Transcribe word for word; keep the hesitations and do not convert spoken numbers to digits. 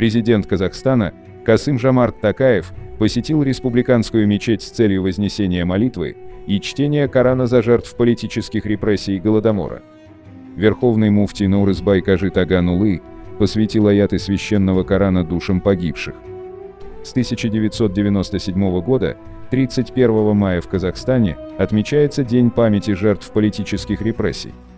Президент Казахстана Касым-Жомарт Токаев посетил республиканскую мечеть с целью вознесения молитвы и чтения Корана за жертв политических репрессий и Голодомора. Верховный муфтий Наурызбай Кажи Таганулы посвятил аяты священного Корана душам погибших. С тысяча девятьсот девяносто седьмого года, тридцать первого мая в Казахстане, отмечается День памяти жертв политических репрессий.